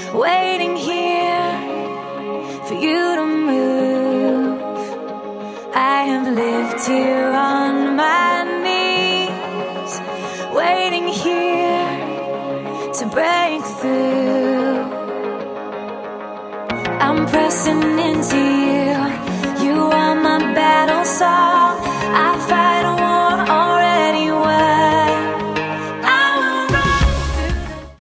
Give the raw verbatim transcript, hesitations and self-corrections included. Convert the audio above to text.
waiting here for you to move. I have lived here on my knees, waiting here to break through. I'm pressing into you.